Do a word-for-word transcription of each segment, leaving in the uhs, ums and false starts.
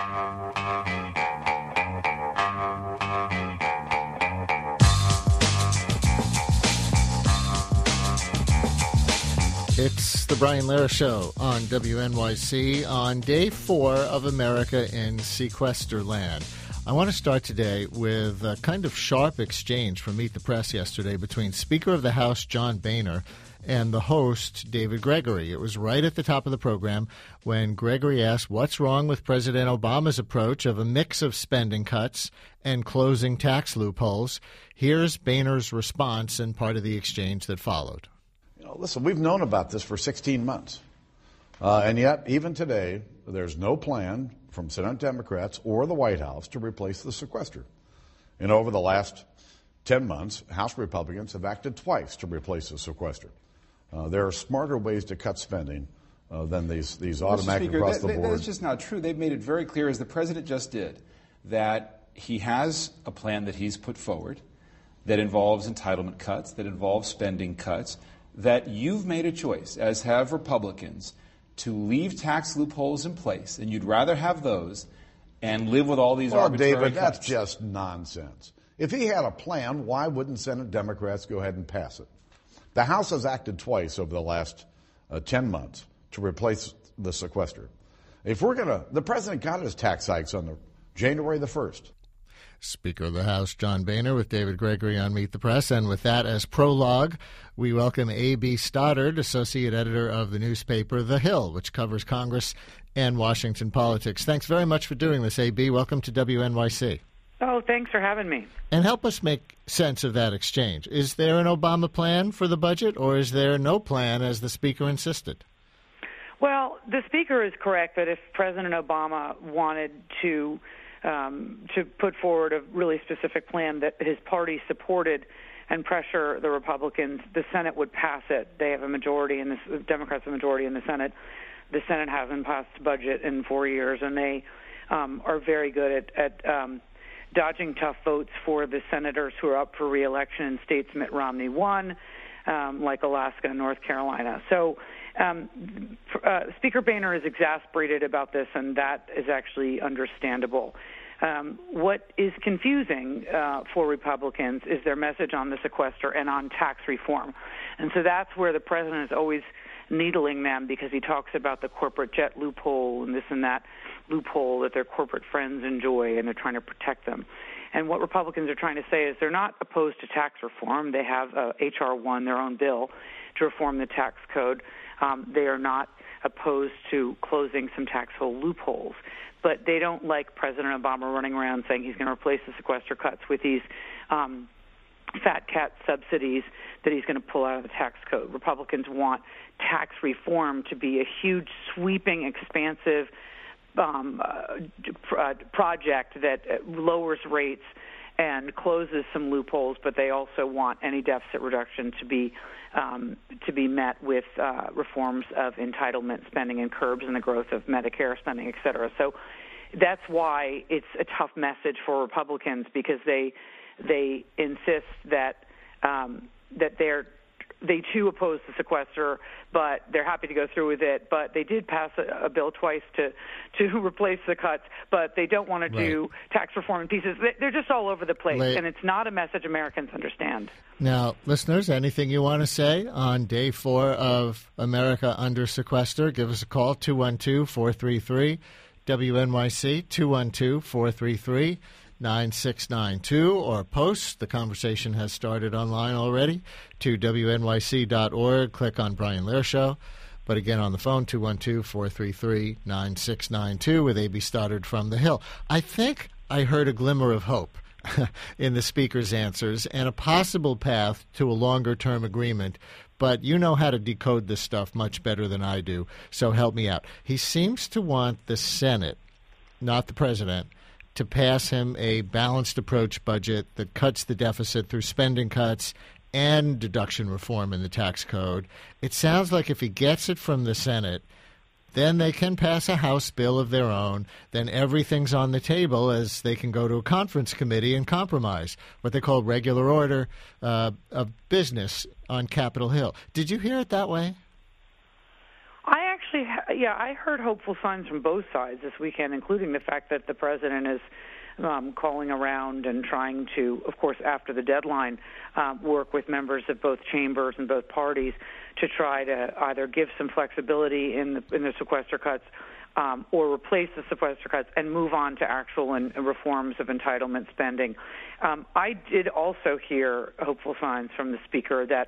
It's the Brian Lehrer Show on W N Y C on day four of America in Sequester Land. I want to start today with a kind of sharp exchange from Meet the Press yesterday between Speaker of the House John Boehner and the host David Gregory. It was right at the top of the program when Gregory asked what's wrong with President Obama's approach of a mix of spending cuts and closing tax loopholes. Here's Boehner's response and part of the exchange that followed. You know, listen, we've known about this for sixteen months. Uh, and yet, even today, there's no plan from Senate Democrats or the White House to replace the sequester. And over the last ten months, House Republicans have acted twice to replace the sequester. Uh, there are smarter ways to cut spending uh, than these, these automatic Speaker, across that, the board. That's just not true. They've made it very clear, as the President just did, that he has a plan that he's put forward that involves entitlement cuts, that involves spending cuts, that you've made a choice, as have Republicans, to leave tax loopholes in place, and you'd rather have those and live with all these well, arbitrary David, cuts. that's just nonsense. If he had a plan, why wouldn't Senate Democrats go ahead and pass it? The House has acted twice over the last uh, ten months to replace the sequester. If we're going to, the president got his tax hikes on the January the first. Speaker of the House John Boehner with David Gregory on Meet the Press. And with that as prologue, we welcome A B. Stoddard, Associate Editor of the newspaper The Hill, which covers Congress and Washington politics. Thanks very much for doing this, A B. Welcome to W N Y C. Oh, thanks for having me. And help us make sense of that exchange. Is there an Obama plan for the budget, or is there no plan, as the Speaker insisted? Well, the Speaker is correct that if President Obama wanted to Um, to put forward a really specific plan that his party supported and pressure the Republicans, the Senate would pass it. They have a majority, in the Democrats have a majority in the Senate. The Senate hasn't passed a budget in four years, and they um, are very good at, at um, dodging tough votes for the senators who are up for re-election in states Mitt Romney won, um, like Alaska and North Carolina. So um, uh, Speaker Boehner is exasperated about this, and that is actually understandable. Um, what is confusing uh, for Republicans is their message on the sequester and on tax reform. And so that's where the president is always needling them, because he talks about the corporate jet loophole and this and that loophole that their corporate friends enjoy, and they're trying to protect them. And what Republicans are trying to say is they're not opposed to tax reform. They have uh, H R one, their own bill, to reform the tax code. Um, they are not opposed to closing some tax hole loopholes. But they don't like President Obama running around saying he's going to replace the sequester cuts with these um, fat cat subsidies that he's going to pull out of the tax code. Republicans want tax reform to be a huge, sweeping, expansive um, uh, uh, project that lowers rates and closes some loopholes, but they also want any deficit reduction to be um, to be met with uh, reforms of entitlement spending and curbs and the growth of Medicare spending, et cetera. So that's why it's a tough message for Republicans, because they they insist that um, that they're they too oppose the sequester, but they're happy to go through with it. But they did pass a, a bill twice to to replace the cuts, but they don't want to right. do tax reform in pieces. They're just all over the place, Late. and it's not a message Americans understand. Now, listeners, anything you want to say on day four of America Under Sequester, give us a call, two one two, four three three, W N Y C, two one two, four three three, nine six nine two, or post. The conversation has started online already to W N Y C dot org. Click on Brian Lehrer Show. But again, on the phone, two one two, four three three, nine six nine two with A B. Stoddard from The Hill. I think I heard a glimmer of hope in the Speaker's answers and a possible path to a longer-term agreement. But you know how to decode this stuff much better than I do, so help me out. He seems to want the Senate, not the president, to pass him a balanced approach budget that cuts the deficit through spending cuts and deduction reform in the tax code. It sounds like if he gets it from the Senate, then they can pass a House bill of their own. Then everything's on the table as they can go to a conference committee and compromise, what they call regular order uh, of business on Capitol Hill. Did you hear it that way? I actually, yeah, I heard hopeful signs from both sides this weekend, including the fact that the president is um, calling around and trying to, of course, after the deadline, um, work with members of both chambers and both parties to try to either give some flexibility in the, in the sequester cuts um, or replace the sequester cuts and move on to actual and, and reforms of entitlement spending. Um, I did also hear hopeful signs from the speaker that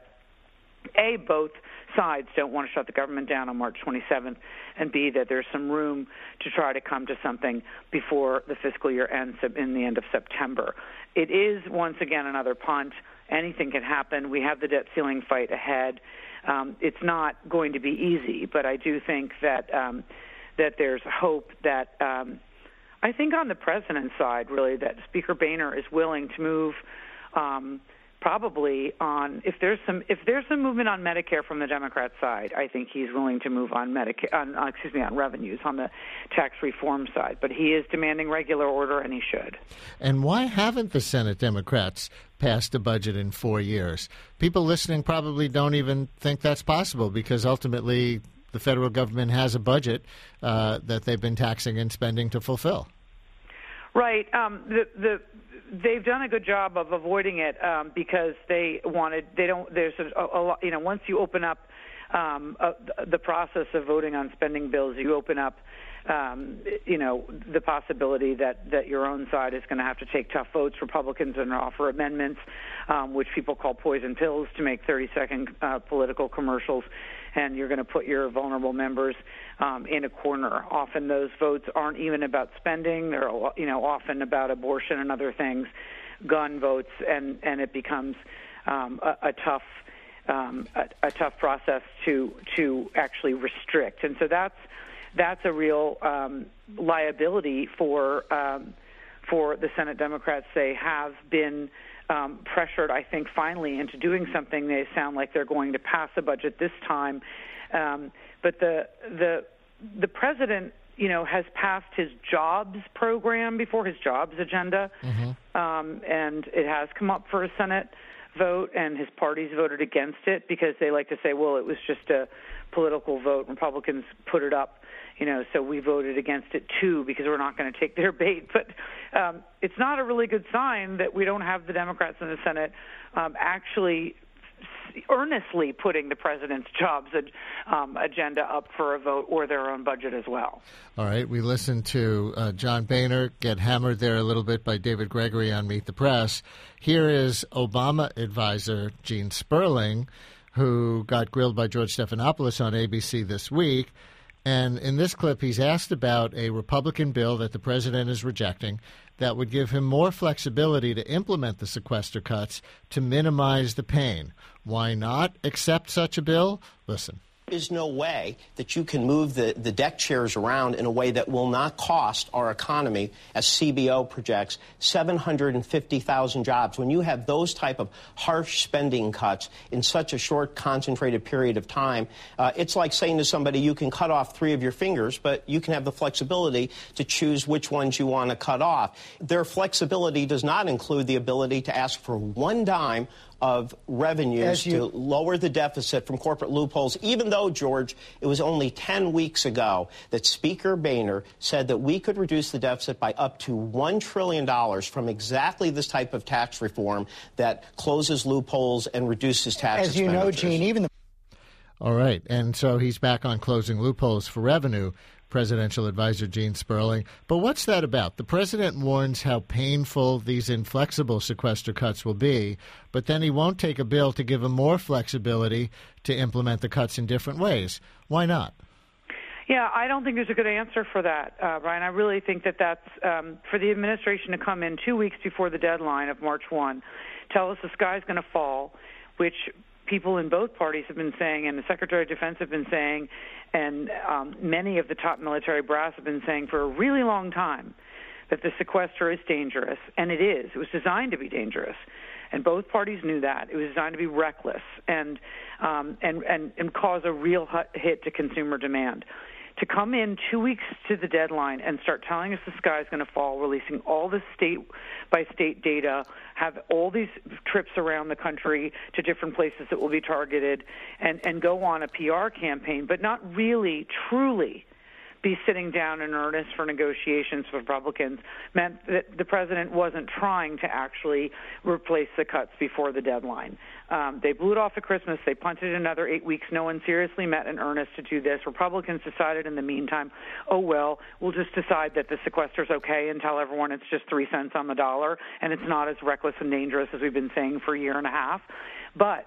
A, both sides don't want to shut the government down on March twenty-seventh, and B, that there's some room to try to come to something before the fiscal year ends in the end of September. It is, once again, another punt. Anything can happen. We have the debt ceiling fight ahead. Um, it's not going to be easy, but I do think that um, that there's hope that um, I think on the president's side, really, that Speaker Boehner is willing to move um, probably on if there's some if there's some movement on Medicare from the Democrat side, I think he's willing to move on Medicare on uh, excuse me on revenues on the tax reform side. But he is demanding regular order, and he should. And why haven't the Senate Democrats passed a budget in four years? People listening probably don't even think that's possible because ultimately the federal government has a budget uh, that they've been taxing and spending to fulfill. Right. Um, the the they've done a good job of avoiding it um, because they wanted. They don't. There's a, a lot. You know, once you open up um, uh, the process of voting on spending bills, you open up. Um, you know, the possibility that, that your own side is going to have to take tough votes. Republicans are going to offer amendments, um, which people call poison pills, to make thirty-second uh, political commercials, and you're going to put your vulnerable members um, in a corner. Often those votes aren't even about spending. They're, you know, often about abortion and other things, gun votes, and, and it becomes um, a, a tough um, a, a tough process to to actually restrict. And so that's That's a real um, liability for um, for the Senate Democrats. They have been um, pressured, I think, finally into doing something. They sound like they're going to pass a budget this time, um, but the the the president, you know, has passed his jobs program before, his jobs agenda, mm-hmm. um, and it has come up for a Senate vote, and his party's voted against it because they like to say, well, it was just a political vote. Republicans put it up. You know, so we voted against it, too, because we're not going to take their bait. But um, it's not a really good sign that we don't have the Democrats in the Senate um, actually earnestly putting the president's jobs um, agenda up for a vote or their own budget as well. All right. We listened to uh, John Boehner get hammered there a little bit by David Gregory on Meet the Press. Here is Obama advisor Gene Sperling, who got grilled by George Stephanopoulos on A B C this week. And in this clip, he's asked about a Republican bill that the president is rejecting that would give him more flexibility to implement the sequester cuts to minimize the pain. Why not accept such a bill? Listen. There is no way that you can move the, the deck chairs around in a way that will not cost our economy, as C B O projects, seven hundred fifty thousand jobs. When you have those type of harsh spending cuts in such a short, concentrated period of time, uh, it's like saying to somebody, you can cut off three of your fingers, but you can have the flexibility to choose which ones you want to cut off. Their flexibility does not include the ability to ask for one dime of revenues you, to lower the deficit from corporate loopholes, even though, George, it was only ten weeks ago that Speaker Boehner said that we could reduce the deficit by up to one trillion dollars from exactly this type of tax reform that closes loopholes and reduces tax As you know, Gene, even the... All right. And so he's back on closing loopholes for revenue, Presidential Advisor Gene Sperling. But what's that about? The president warns how painful these inflexible sequester cuts will be, but then he won't take a bill to give him more flexibility to implement the cuts in different ways. Why not? Yeah, I don't think there's a good answer for that, uh, Brian. I really think that that's um, for the administration to come in two weeks before the deadline of March first, tell us the sky's going to fall, which people in both parties have been saying, and the Secretary of Defense have been saying, and um, many of the top military brass have been saying for a really long time, that the sequester is dangerous, and it is. It was designed to be dangerous, and both parties knew that. It was designed to be reckless and um, and, and, and cause a real hit to consumer demand. to come in two weeks to the deadline and start telling us the sky is going to fall, releasing all the state-by-state data, have all these trips around the country to different places that will be targeted, and, and go on a P R campaign, but not really, truly be sitting down in earnest for negotiations with Republicans, meant that the president wasn't trying to actually replace the cuts before the deadline. Um, they blew it off at Christmas. They punted another eight weeks. No one seriously met in earnest to do this. Republicans decided in the meantime, oh, well, we'll just decide that the sequester's okay and tell everyone it's just three cents on the dollar and it's not as reckless and dangerous as we've been saying for a year and a half. But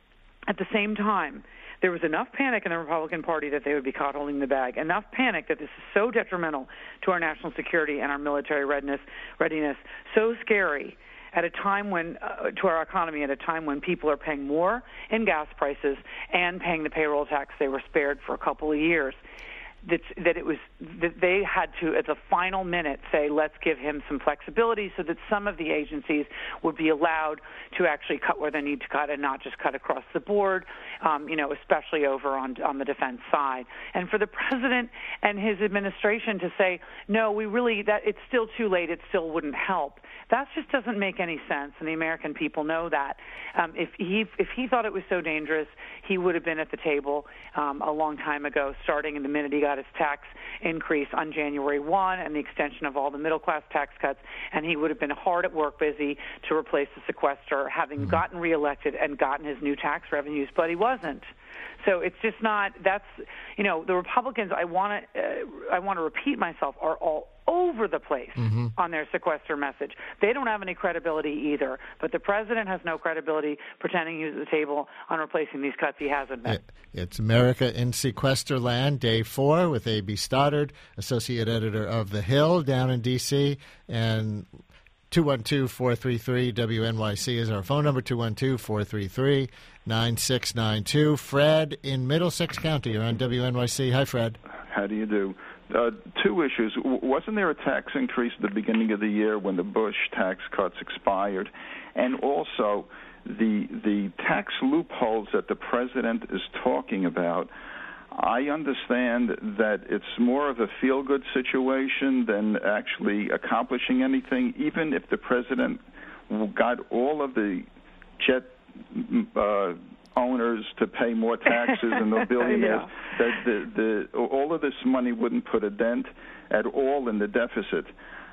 at the same time, there was enough panic in the Republican Party that they would be caught holding the bag, enough panic that this is so detrimental to our national security and our military readiness, readiness so scary at a time when, uh, to our economy, at a time when people are paying more in gas prices and paying the payroll tax they were spared for a couple of years. That, that it was that they had to, at the final minute, say, let's give him some flexibility so that some of the agencies would be allowed to actually cut where they need to cut and not just cut across the board, um, you know, especially over on, on the defense side. And for the president and his administration to say, no, we really, that it's still too late, it still wouldn't help. That just doesn't make any sense, and the American people know that. Um, if he if he thought it was so dangerous, he would have been at the table um, a long time ago, starting in the minute he got his tax increase on January first and the extension of all the middle-class tax cuts, and he would have been hard at work busy to replace the sequester, having mm-hmm. gotten reelected and gotten his new tax revenues, but he wasn't. So it's just not, that's, you know, the Republicans, I want to uh, I want to repeat myself, are all over the place mm-hmm. on their sequester message. They don't have any credibility either, but the president has no credibility pretending he's at the table on replacing these cuts. He hasn't been. It's America in Sequester Land, Day four, with A B Stoddard, Associate Editor of The Hill down in D C, and two one two, four three three, W N Y C is our phone number, two one two, four three three, nine six nine two. Fred in Middlesex County, you're on W N Y C. Hi, Fred. How do you do? Uh, two issues. W- wasn't there a tax increase at the beginning of the year when the Bush tax cuts expired? And also, the the tax loopholes that the president is talking about, I understand that it's more of a feel-good situation than actually accomplishing anything, even if the president got all of the jet uh, owners to pay more taxes and the billionaires, yeah. that the, the, all of this money wouldn't put a dent at all in the deficit.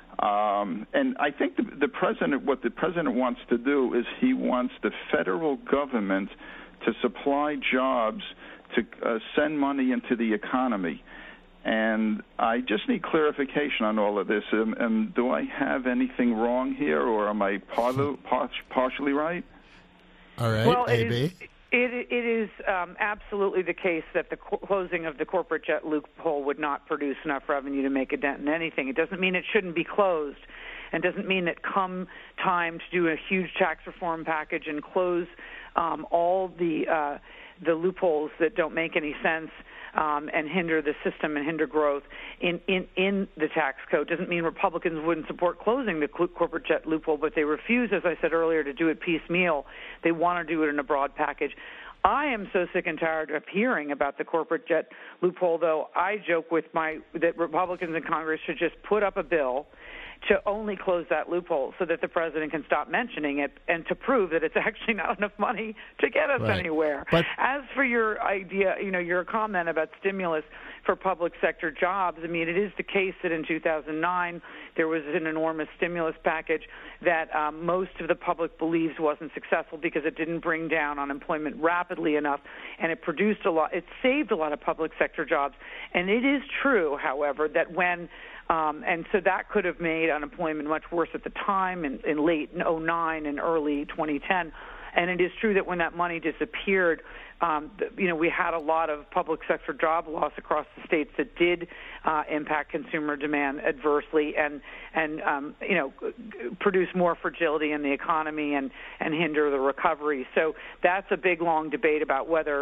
Um, and I think the, the president, what the president wants to do is he wants the federal government to supply jobs, to uh, send money into the economy. And I just need clarification on all of this. Um, um, do I have anything wrong here, or am I par- par- partially right? All right, well, A B. It, it is um, absolutely the case that the co- closing of the corporate jet loophole would not produce enough revenue to make a dent in anything. It doesn't mean it shouldn't be closed, and doesn't mean that come time to do a huge tax reform package and close um, all the uh, the loopholes that don't make any sense um, and hinder the system and hinder growth in, in, in the tax code. Doesn't mean Republicans wouldn't support closing the cl- corporate jet loophole, but they refuse, as I said earlier, to do it piecemeal. They want to do it in a broad package. I am so sick and tired of hearing about the corporate jet loophole, though. I joke with my that Republicans in Congress should just put up a bill to only close that loophole so that the president can stop mentioning it and to prove that it's actually not enough money to get us right. anywhere. But as for your idea, you know, your comment about stimulus for public sector jobs, I mean, it is the case that in two thousand nine there was an enormous stimulus package that um, most of the public believes wasn't successful because it didn't bring down unemployment rapidly enough, and it produced a lot, it saved a lot of public sector jobs. And it is true, however, that when Um, and so that could have made unemployment much worse at the time in, in late oh nine and early twenty ten. And it is true that when that money disappeared, um, the, you know, we had a lot of public sector job loss across the states that did uh, impact consumer demand adversely and, and um, you know, produce more fragility in the economy and, and hinder the recovery. So that's a big, long debate about whether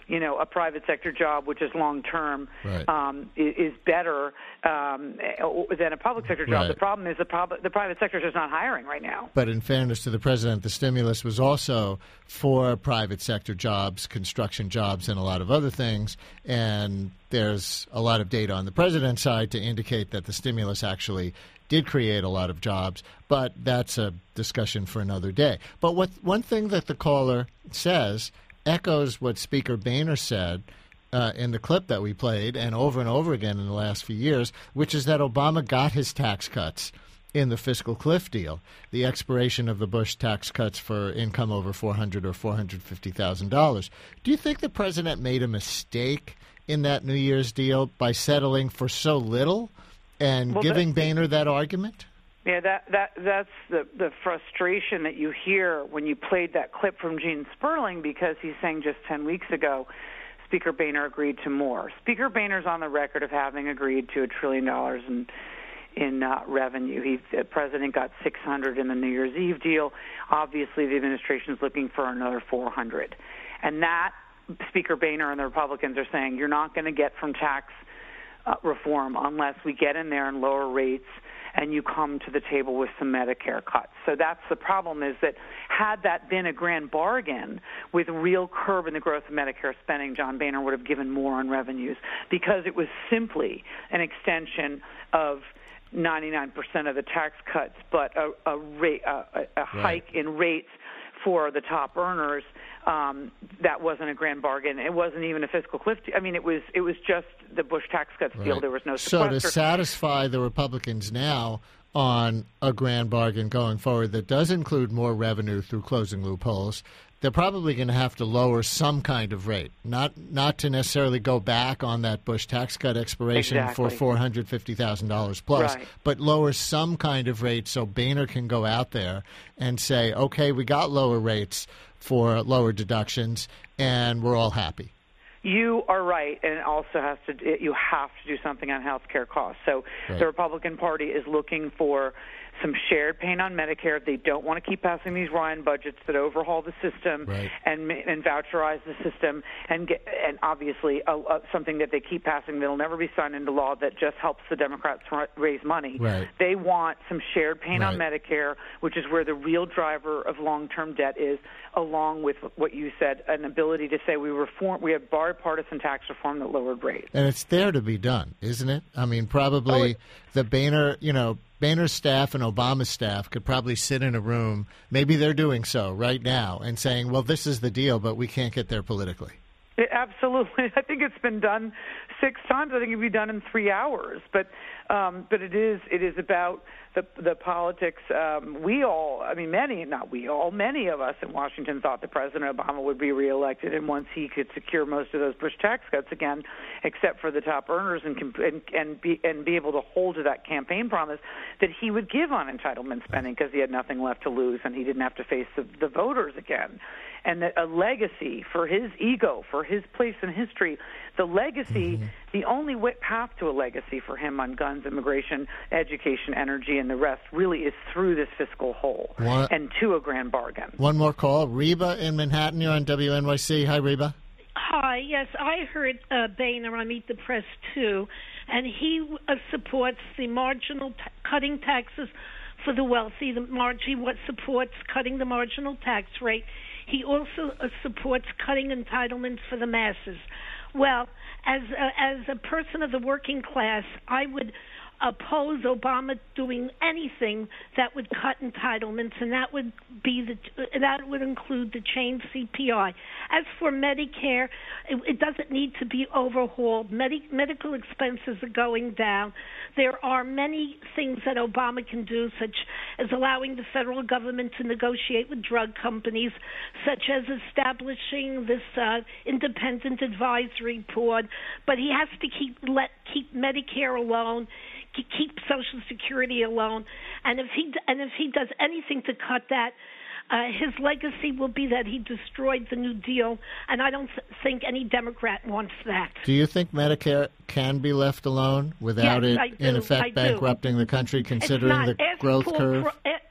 you know, a private sector job, which is long-term, right. um, is, is better um, than a public sector job. Right. The problem is the, prob- the private sector is just not hiring right now. But in fairness to the president, the stimulus was also for private sector jobs, construction jobs, and a lot of other things. And there's a lot of data on the president's side to indicate that the stimulus actually did create a lot of jobs, but that's a discussion for another day. But what one thing that the caller says echoes what Speaker Boehner said uh, in the clip that we played and over and over again in the last few years, which is that Obama got his tax cuts in the fiscal cliff deal, the expiration of the Bush tax cuts for income over four hundred thousand dollars or four hundred fifty thousand dollars. Do you think the president made a mistake in that New Year's deal by settling for so little and well, giving that, Boehner that argument? Yeah, that that that's the the frustration that you hear when you played that clip from Gene Sperling, because he's saying just ten weeks ago, Speaker Boehner agreed to more. Speaker Boehner's on the record of having agreed to a trillion dollars in in uh, revenue. He, the president got six hundred in the New Year's Eve deal. Obviously, the administration is looking for another four hundred, and that Speaker Boehner and the Republicans are saying you're not going to get from tax uh, reform unless we get in there and lower rates and you come to the table with some Medicare cuts. So that's the problem, is that had that been a grand bargain with real curb in the growth of Medicare spending, John Boehner would have given more on revenues, because it was simply an extension of ninety-nine percent of the tax cuts, but a, a, rate, a, a, a hike right. in rates for the top earners. Um, that wasn't a grand bargain. It wasn't even a fiscal cliff. I mean, it was it was just the Bush tax cuts right. deal. There was no So sequester. to satisfy the Republicans now on a grand bargain going forward that does include more revenue through closing loopholes, they're probably going to have to lower some kind of rate, not not to necessarily go back on that Bush tax cut expiration exactly. for four hundred fifty thousand dollars plus, right. but lower some kind of rate so Boehner can go out there and say, okay, we got lower rates for lower deductions, and we're all happy. You are right, and it also has to. You have to do something on health care costs. So right. the Republican Party is looking for some shared pain on Medicare. They don't want to keep passing these Ryan budgets that overhaul the system right. and and voucherize the system, and get, and obviously uh, uh, something that they keep passing that'll never be signed into law that just helps the Democrats r- raise money. Right. They want some shared pain right. on Medicare, which is where the real driver of long-term debt is, along with what you said, an ability to say we reform, we have bipartisan tax reform that lowered rates. And it's there to be done, isn't it? I mean, probably oh, it, the Boehner, you know, Boehner's staff and Obama's staff could probably sit in a room, maybe they're doing so right now, and saying, well, this is the deal, but we can't get there politically. It, absolutely. I think it's been done six times. I think it'd be done in three hours. But um, but it is it is about the the politics. Um, we all, I mean, many, not we all, many of us in Washington thought that President Obama would be reelected, and once he could secure most of those Bush tax cuts again, except for the top earners, and and, and be and be able to hold to that campaign promise that he would give on entitlement spending, because he had nothing left to lose and he didn't have to face the, the voters again. And that a legacy for his ego, for his place in history, the legacy, mm-hmm. the only way, path to a legacy for him on guns, immigration, education, energy, and the rest really is through this fiscal hole one, and to a grand bargain. One more call. Reba in Manhattan, you're on W N Y C. Hi, Reba. Hi, yes, I heard uh, Boehner on Meet the Press, too, and he uh, supports the marginal t- cutting taxes for the wealthy. The marg- he what supports cutting the marginal tax rate. He also uh, supports cutting entitlements for the masses. Well, as a, as a person of the working class, I would oppose Obama doing anything that would cut entitlements, and that would be the that would include the change C P I. As for Medicare, it, it doesn't need to be overhauled. Medi- medical expenses are going down. There are many things that Obama can do, such as allowing the federal government to negotiate with drug companies, such as establishing this uh, independent advisory board. But he has to keep let keep Medicare alone. Keep Social Security alone, and if he and if he does anything to cut that, uh, his legacy will be that he destroyed the New Deal, and I don't th- think any Democrat wants that. Do you think Medicare can be left alone without yes, it, I do, in effect, I bankrupting do. the country, considering the ask growth Paul curve? Cro- ask Paul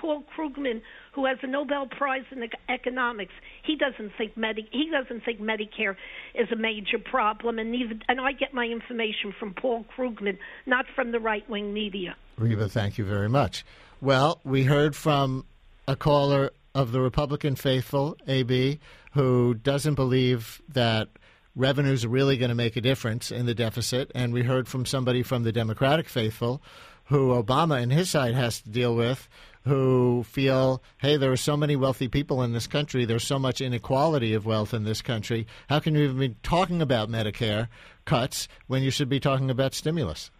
Paul Krugman, who has a Nobel Prize in economics, he doesn't think Medi- he doesn't think Medicare is a major problem, and neither, and I get my information from Paul Krugman, not from the right-wing media. Reva, thank you very much. Well, we heard from a caller of the Republican faithful, A B, who doesn't believe that revenues are really going to make a difference in the deficit. And we heard from somebody from the Democratic faithful who Obama and his side has to deal with, who feel, hey, there are so many wealthy people in this country. There's so much inequality of wealth in this country. How can you even be talking about Medicare cuts when you should be talking about stimulus?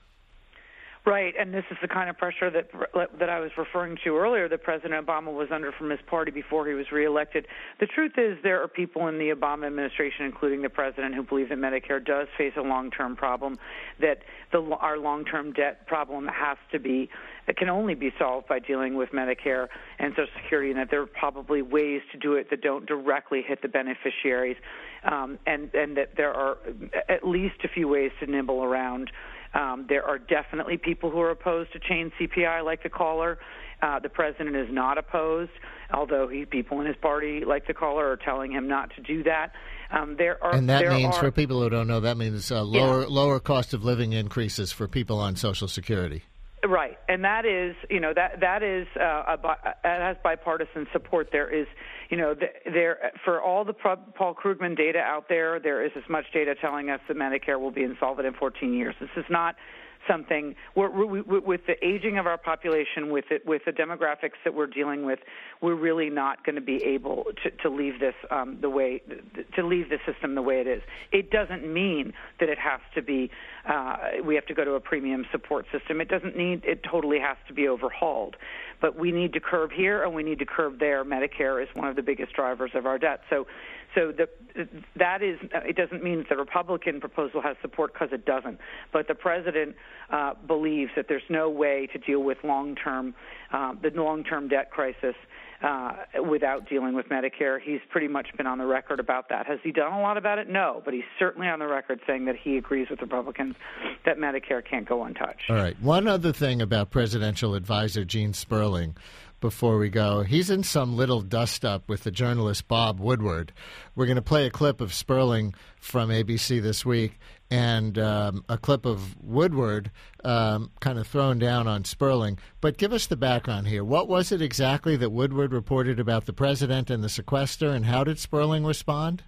Right, and this is the kind of pressure that that I was referring to earlier that President Obama was under from his party before he was reelected. The truth is there are people in the Obama administration, including the president, who believe that Medicare does face a long-term problem, that the, our long-term debt problem has to be, it can only be solved by dealing with Medicare and Social Security, and that there are probably ways to do it that don't directly hit the beneficiaries, um, and, and that there are at least a few ways to nibble around. Um, there are definitely people who are opposed to chain C P I, like the caller. Uh, the president is not opposed, although he, people in his party, like the caller, are telling him not to do that. Um, there are, and that there means, are, for people who don't know, that means uh, lower yeah. lower cost of living increases for people on Social Security. Right, and that is, you know, that that is uh, a, it has bipartisan support. There is, you know, the, there for all the Paul Krugman data out there, there is as much data telling us that Medicare will be insolvent in fourteen years. This is not something we're, we, with the aging of our population, with it, with the demographics that we're dealing with, we're really not going to be able to, to leave this um, the way to leave the system the way it is. It doesn't mean that it has to be. Uh, we have to go to a premium support system. It doesn't need. It totally has to be overhauled. But we need to curb here and we need to curb there. Medicare is one of the biggest drivers of our debt. So, so the, that is. It doesn't mean that the Republican proposal has support, because it doesn't. But the president uh, believes that there's no way to deal with long-term uh, the long-term debt crisis uh, without dealing with Medicare. He's pretty much been on the record about that. Has he done a lot about it? No, but he's certainly on the record saying that he agrees with Republicans that Medicare can't go untouched. All right. One other thing about presidential advisor Gene Sperling before we go. He's in some little dust-up with the journalist Bob Woodward. We're going to play a clip of Sperling from A B C This Week and um, a clip of Woodward um, kind of thrown down on Sperling. But give us the background here. What was it exactly that Woodward reported about the president and the sequester, and how did Sperling respond?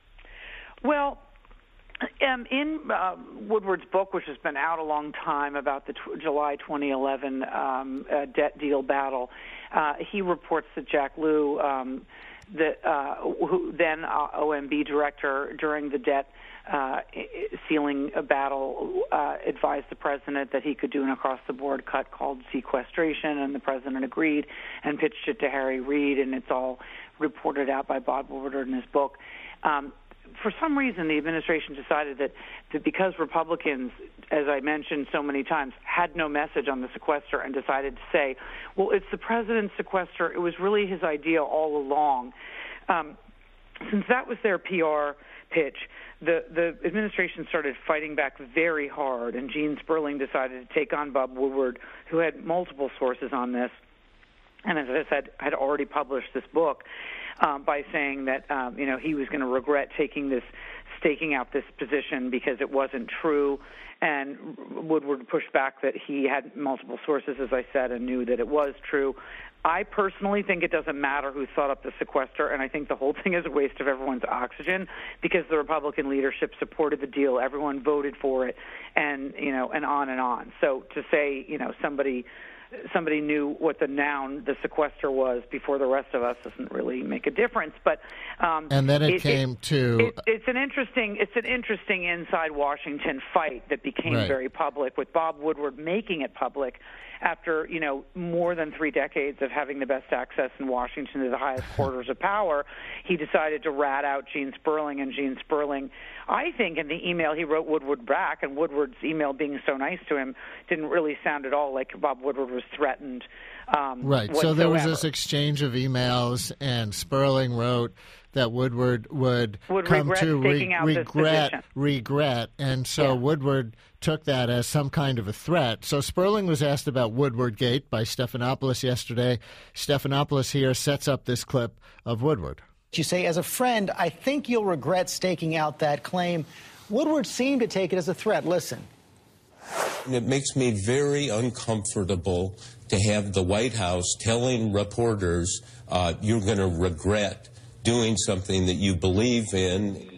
Well, Um, in uh, Woodward's book, which has been out a long time, about the t- July twenty eleven um, uh, debt deal battle, uh, he reports that Jack Lew, um, the uh, who, then uh, O M B director during the debt uh, ceiling battle, uh, advised the president that he could do an across-the-board cut called sequestration, and the president agreed and pitched it to Harry Reid, and it's all reported out by Bob Woodward in his book. Um, For some reason, the administration decided that, that because Republicans, as I mentioned so many times, had no message on the sequester and decided to say, well, it's the president's sequester, it was really his idea all along. Um, since that was their P R pitch, the, the administration started fighting back very hard, and Gene Sperling decided to take on Bob Woodward, who had multiple sources on this, and as I said, had already published this book. Um, by saying that um, you know he was going to regret taking this, staking out this position because it wasn't true, and Woodward pushed back that he had multiple sources, as I said, and knew that it was true. I personally think it doesn't matter who thought up the sequester, and I think the whole thing is a waste of everyone's oxygen because the Republican leadership supported the deal, everyone voted for it, and you know, and on and on. So to say you know somebody. Somebody knew what the noun, the sequester, was before the rest of us doesn't really make a difference. But um, and then it, it came it, to it, it's an interesting it's an interesting inside Washington fight that became right. very public, with Bob Woodward making it public after you know more than three decades of having the best access in Washington to the highest quarters of power. He decided to rat out Gene Sperling, and Gene Sperling, I think, in the email he wrote Woodward back, and Woodward's email being so nice to him didn't really sound at all like Bob Woodward was threatened. Um, right. Whatsoever. So there was this exchange of emails, and Sperling wrote that Woodward would, would come regret to taking re- out regret, this regret, and so yeah. Woodward took that as some kind of a threat. So Sperling was asked about Woodward Gate by Stephanopoulos yesterday. Stephanopoulos here sets up this clip of Woodward. You say, as a friend, I think you'll regret staking out that claim. Woodward seemed to take it as a threat. Listen. It makes me very uncomfortable to have the White House telling reporters uh, you're going to regret doing something that you believe in.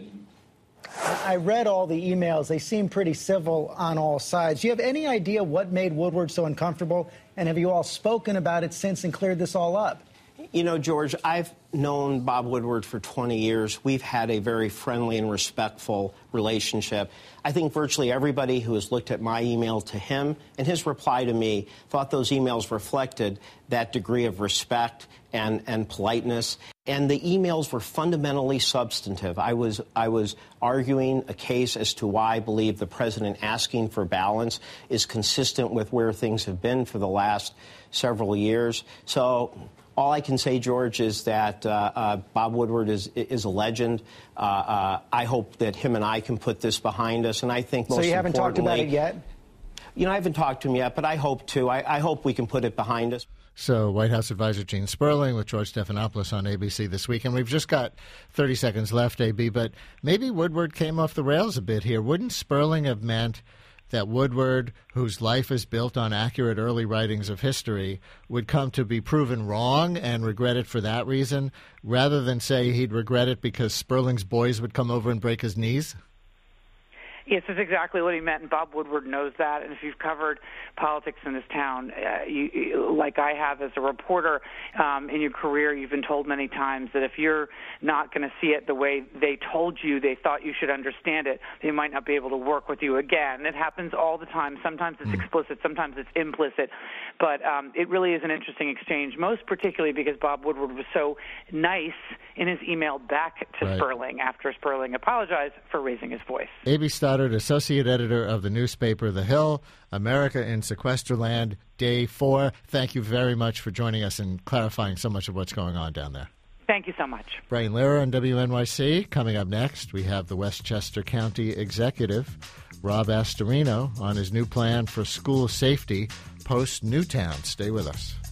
I read all the emails. They seem pretty civil on all sides. Do you have any idea what made Woodward so uncomfortable? And have you all spoken about it since and cleared this all up? You know, George, I've known Bob Woodward for twenty years. We've had a very friendly and respectful relationship. I think virtually everybody who has looked at my email to him and his reply to me thought those emails reflected that degree of respect and, and politeness. And the emails were fundamentally substantive. I was I was arguing a case as to why I believe the president asking for balance is consistent with where things have been for the last several years. So all I can say, George, is that uh, uh, Bob Woodward is is a legend. Uh, uh, I hope that him and I can put this behind us. And I think most So you haven't talked about it importantly- yet? You know, I haven't talked to him yet, but I hope to. I, I hope we can put it behind us. So White House advisor Gene Sperling with George Stephanopoulos on A B C this week. And we've just got thirty seconds left, A B, but maybe Woodward came off the rails a bit here. Wouldn't Sperling have meant that Woodward, whose life is built on accurate early writings of history, would come to be proven wrong and regret it for that reason, rather than say he'd regret it because Sperling's boys would come over and break his knees? Yes, that's exactly what he meant, and Bob Woodward knows that. And if you've covered politics in this town, uh, you, you, like I have as a reporter um, in your career, you've been told many times that if you're not going to see it the way they told you they thought you should understand it, they might not be able to work with you again. It happens all the time. Sometimes it's mm. explicit, sometimes it's implicit. But um, it really is an interesting exchange, most particularly because Bob Woodward was so nice in his email back to right. Sperling after Sperling apologized for raising his voice. A B Stoddard, associate editor of the newspaper The Hill, America in Sequesterland, Day four. Thank you very much for joining us and clarifying so much of what's going on down there. Thank you so much. Brian Lehrer on W N Y C. Coming up next, we have the Westchester County Executive, Rob Astorino, on his new plan for school safety post-Newtown. Stay with us.